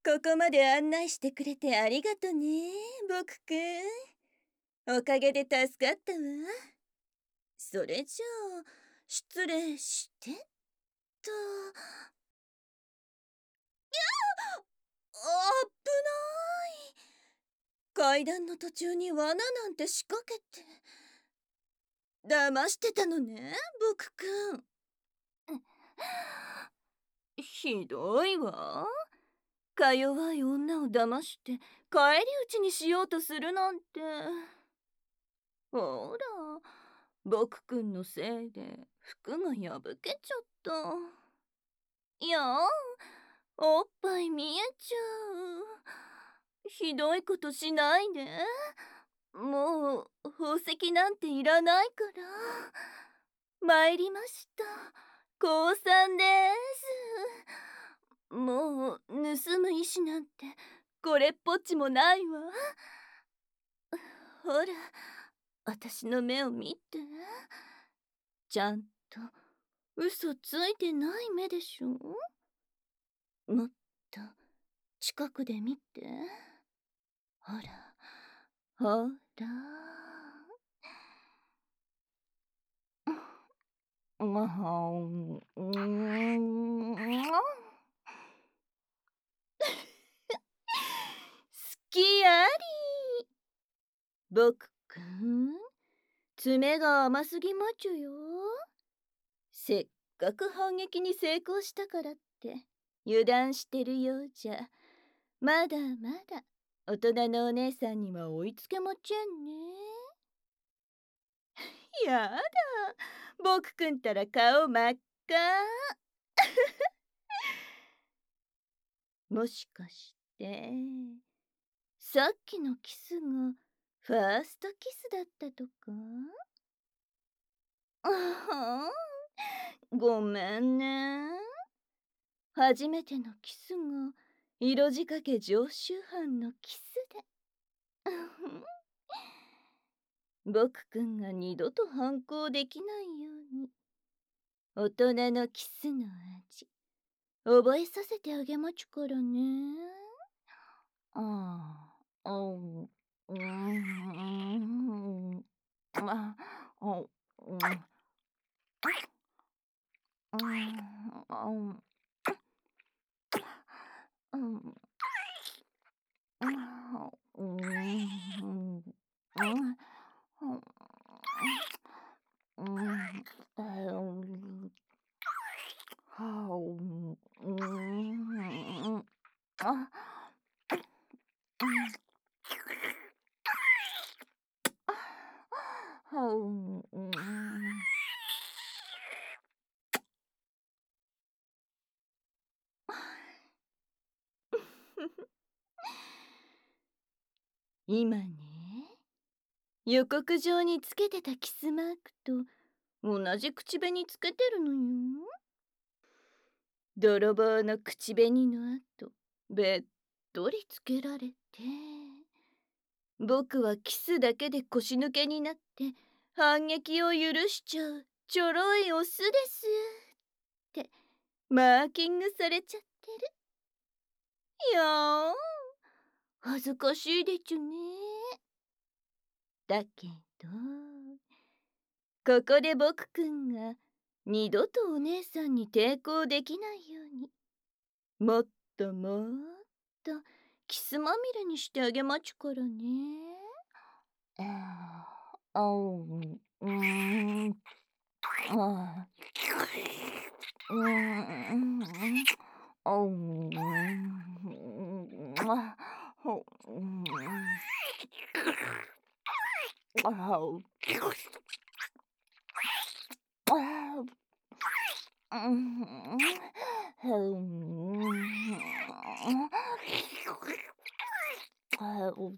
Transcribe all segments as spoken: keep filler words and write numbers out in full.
ここまで案内してくれてありがとね、僕くん。おかげで助かったわ。それじゃあ、失礼してっと。あぶない。階段の途中に罠なんて仕掛けて。騙してたのね、僕くん。ひどいわ。か弱い女を騙して返り討ちにしようとするなんて。ほら、僕くんのせいで服が破けちゃった。いやー、おっぱい見えちゃう。ひどいことしないで。もう宝石なんていらないから。参りました。降参です。もう盗む意志なんてこれっぽっちもないわ。ほら、私の目を見て。ちゃんと嘘ついてない目でしょ。もっと近くで見て。ほら、ほら。うん、うんすきあり。僕くん、爪が甘すぎまちゅよ。せっかく反撃に成功したからって油断してるようじゃまだまだ大人のお姉さんには追いつけまちぇんね。やだ、僕くんたら顔真っ赤。もしかしてさっきのキスがファーストキスだったとか？あはん、ごめんね。初めてのキスが色仕掛け常習犯のキスで。僕くんが二度と反抗できないように大人のキスの味覚えさせてあげまちゅからね。ああ、うん、うん、あ、お、うん、うん、うん、うん、うん、うん、うん、はあ、うん、うん、あ、はあ、うん、うん。今ね、予告状につけてたキスマークと同じ口紅つけてるのよ。泥棒の口紅の後べっとりつけられて、僕はキスだけで腰抜けになって反撃を許しちゃうちょろいオスですってマーキングされちゃってる。いやー、恥ずかしいでちゅね。だけどここで僕くんが二度とお姉さんに抵抗できないようにもっともっとキスまみれにしてあげまちゅからね。ああ、うん、うん、あ、うん、うん、あ、ほ、うん、あ、あ、うん、うん、あ、うん、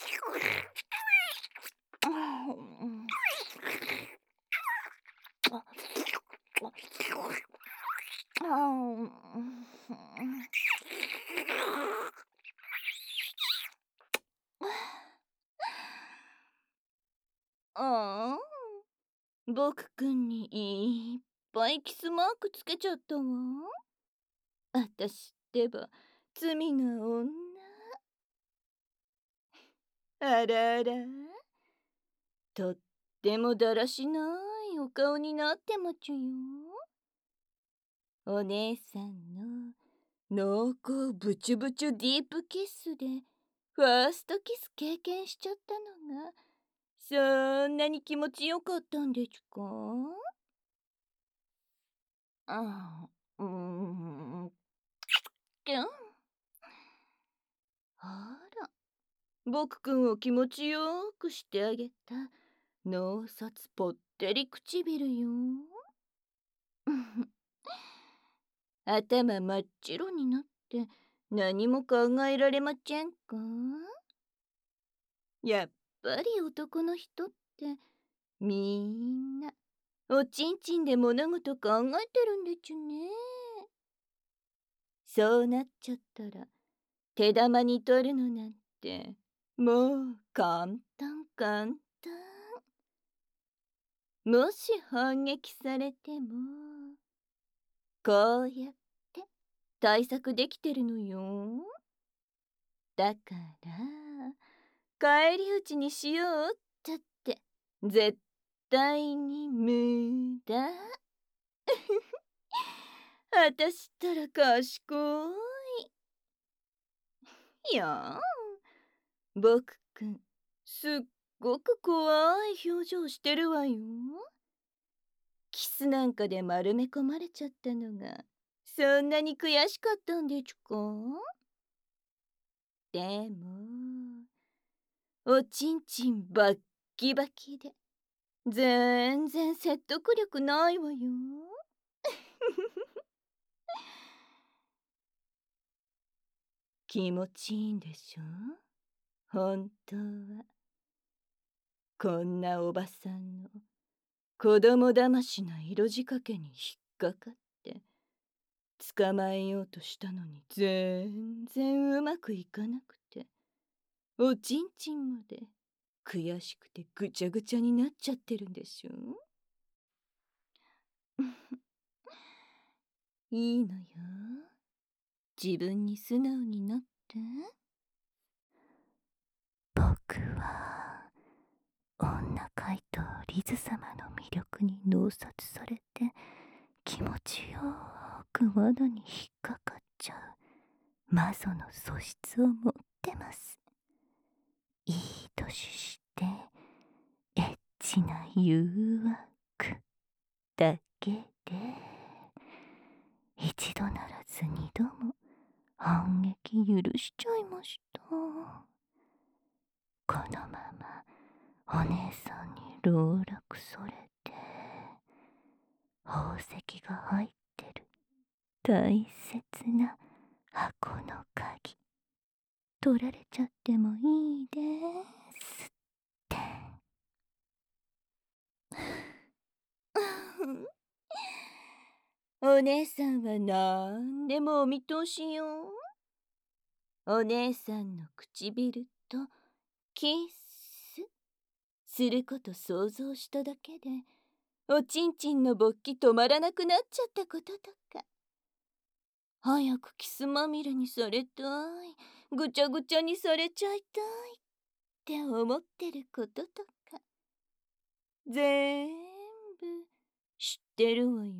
ああ、僕くんにいっぱいキスマークつけちゃったわ。あたしってば罪な女。あらあら、とってもだらしないお顔になってまちゅよ。お姉さんの濃厚ブチュブチュディープキスでファーストキス経験しちゃったのがそんなに気持ちよかったんですか？あ、うーん。きゅん。あら、僕くんを気持ちよくしてあげた脳札ぽってり唇よ。頭真っ白になって何も考えられませんか？やっぱり男の人ってみんなおちんちんで物事考えてるんでちゅね。そうなっちゃったら手玉に取るのなんてもう簡単簡単。もし反撃されてもこうやって対策できてるのよ。だから返り討ちにしようったって絶対に無駄。あたしったら賢い。いやん、僕くんすっごく怖い表情してるわよ。キスなんかで丸め込まれちゃったのがそんなに悔しかったんでちゅか？でもおちんちんバッキバキで全然説得力ないわよ。気持ちいいんでしょ？本当はこんなおばさんの子供騙しな色仕掛けに引っかかって捕まえようとしたのに全然うまくいかなくておちんちんまで悔しくてぐちゃぐちゃになっちゃってるんでしょ？いいのよ、自分に素直になって。僕は女怪盗リズ様の魅力に脳殺されて気持ちよく罠に引っかかっちゃう魔女の素質を持ってます。いい年してエッチな誘惑だけで一度ならず二度も反撃許しちゃいました。このままお姉さんに籠絡されて宝石が入ってる大切な箱の鍵取られちゃってもいいですって。お姉さんはなんでもお見通しよ。お姉さんの唇とキスすること想像しただけでおちんちんの勃起止まらなくなっちゃったこととか、早くキスまみれにされたい、ぐちゃぐちゃにされちゃいたいって思ってることとかぜんぶ知ってるわよ。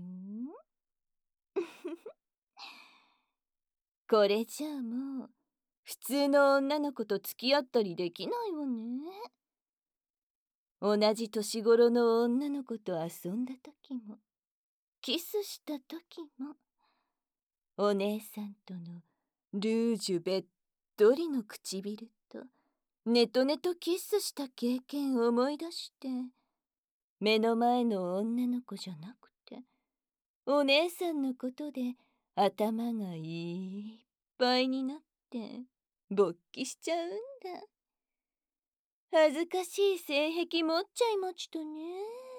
これじゃあもう普通の女の子と付き合ったりできないわね。同じ年頃の女の子と遊んだ時もキスした時もお姉さんとのルージュべっとりの唇とネトネトキスした経験を思い出して目の前の女の子じゃなくてお姉さんのことで頭がいっぱいになって勃起しちゃうんだ。恥ずかしい性癖持っちゃいましたね。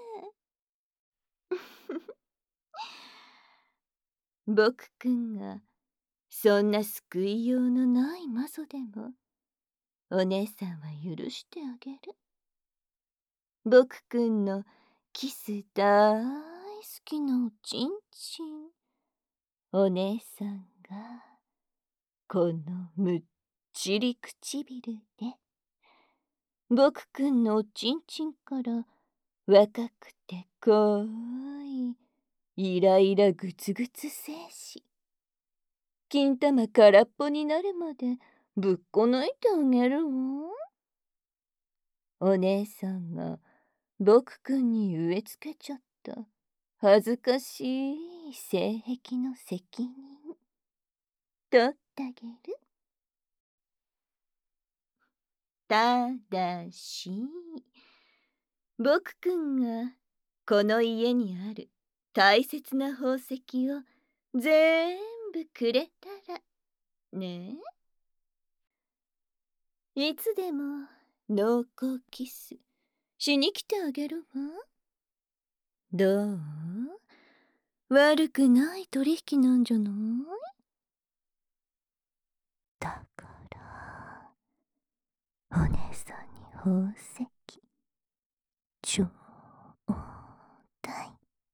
僕くんがそんな救いようのない魔女でもお姉さんは許してあげる。僕くんのキス大好きなおちんちんお姉さんがこのむっちり唇で、僕くんのおちんちんから若くて濃いイライラグツグツ精子、金玉空っぽになるまでぶっこ抜いてあげるわ。お姉さんが僕くんに植え付けちゃった恥ずかしい性癖の責任取ってあげる。ただし、僕くんがこの家にある大切な宝石をぜんぶくれたらね。いつでも濃厚キスしに来てあげるわ。どう？悪くない取引なんじゃない？だからお姉さんに宝石ちょうだい。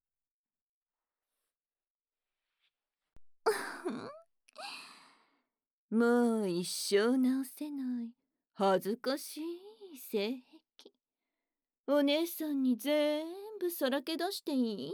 もう一生直せない恥ずかしい性癖、お姉さんに全部さらけ出していいのよ。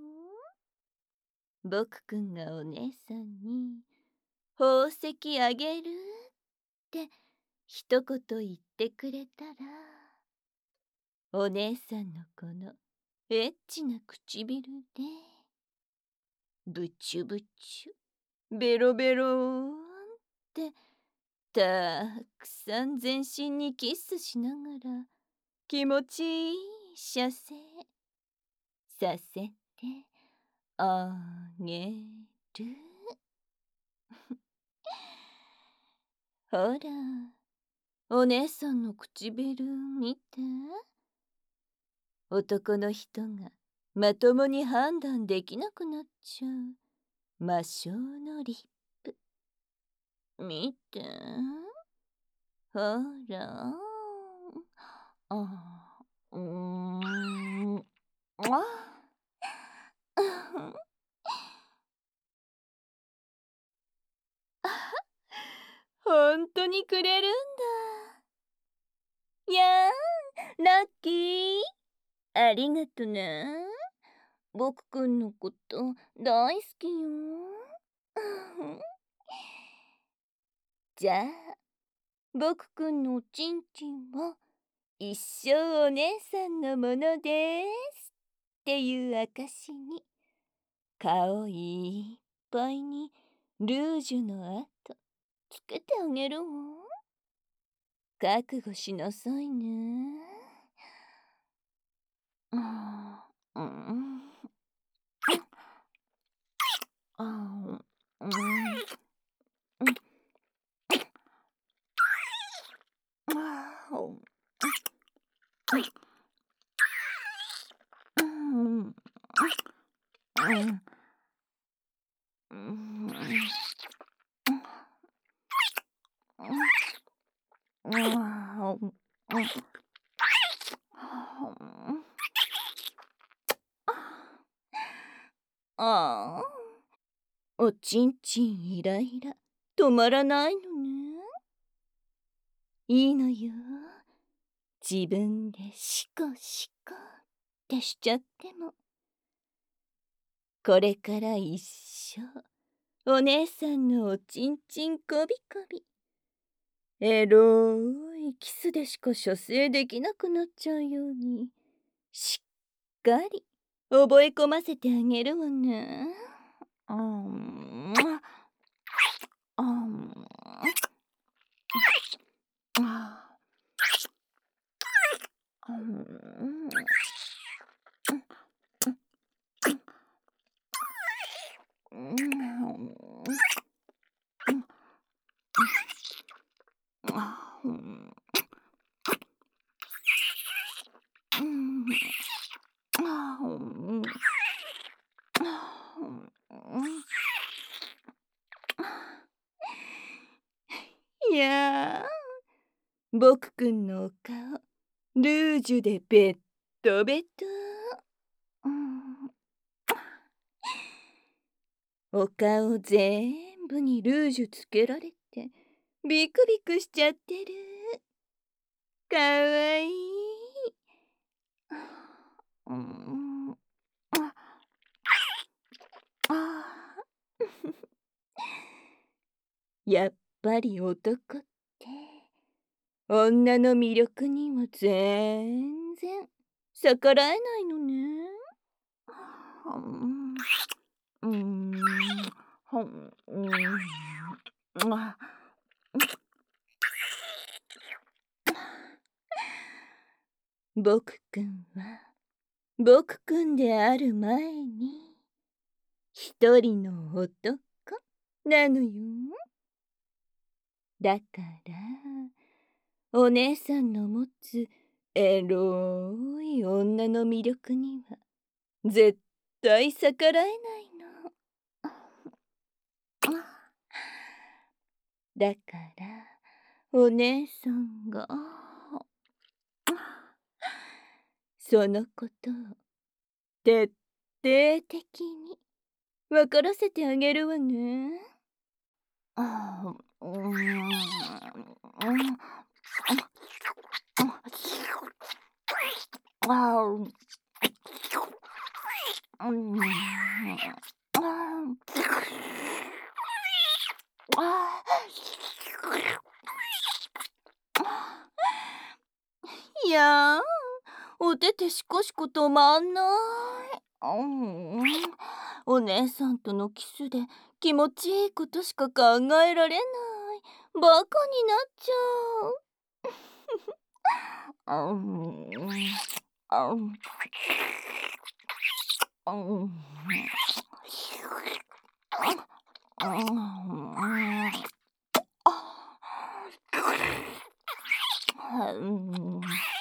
僕くんがお姉さんに宝石あげるって一言言ってくれたら、お姉さんのこのエッチな唇でブチュブチュベロベローンってたくさん全身にキスしながら気持ちいい射精させてあげる。ほら、お姉さんの唇見て。男の人がまともに判断できなくなっちゃう魔性のリップ見て。ほら、あうーんあほんとにくれるんだ。やーん、ラッキー。ありがとな。僕くんのこと大好きよ。じゃあ、僕くんのおちんちんは一生お姉さんのものですっていう証に、顔いっぱいにルージュの跡つけてあげるわ。覚悟しなさいね。うん、うん、あ、うん、ああ、おちんちんイライラ止まらないのね。いいのよ。自分でシコシコってしちゃっても。これから一生お姉さんのおちんちんこびこびエロいキスでしか射精できなくなっちゃうようにしっかり覚え込ませてあげるわね。あんあんあうん。いやー、僕くんのお顔ルージュでベットベト。お顔全部にルージュつけられてビクビクしちゃってる。かわいい。うん、ああやっぱり男って女の魅力には全然逆らえないのね。うん、うん、ほん、うん、あ、僕くんは僕くんである前に一人の男なのよ。だからお姉さんの持つエロい女の魅力には絶対逆らえないの。だからお姉さんがそのことを徹底的に分からせてあげるわね。あーうーんうんあーうんあーいやーお手手しこしこ止まんない。うんお姉さんとのキスで気持ちいいことしか考えられない。バカになっちゃう。うんうんうんうん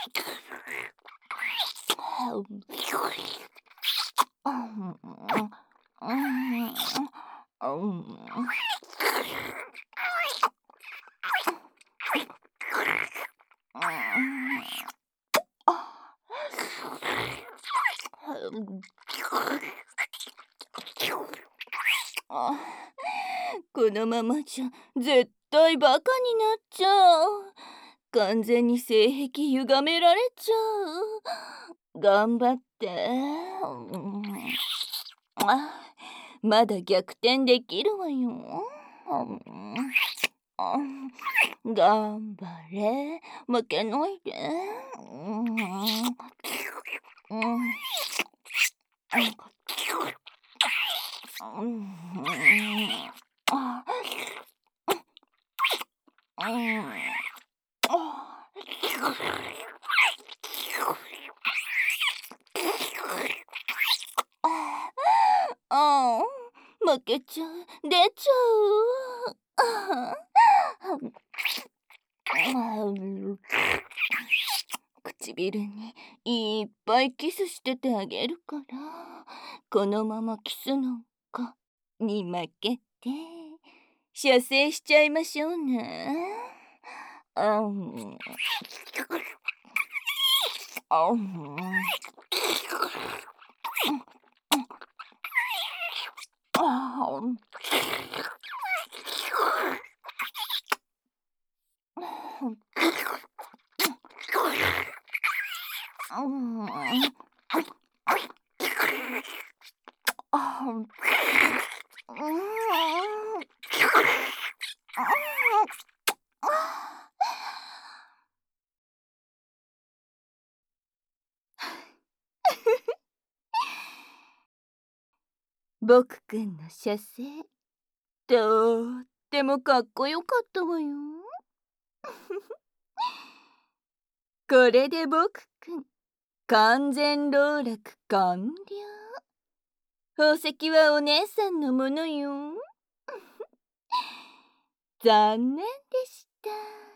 このままじゃ絶対バカになっちゃう。完全に性癖歪められちゃう。頑張って。うんあまだ逆転できるわよ。うんあ頑張れ。負けないで。うんうんうんあうんああ負けちゃう。出ちゃう。あ唇にいっぱいキスしててあげるから、このままキスなんかに負けて射精しちゃいましょうね。あんあんあんうんあん僕くんの射精とってもかっこよかったわよ。これで僕くん完全籠絡完了。宝石はお姉さんのものよ。残念でした。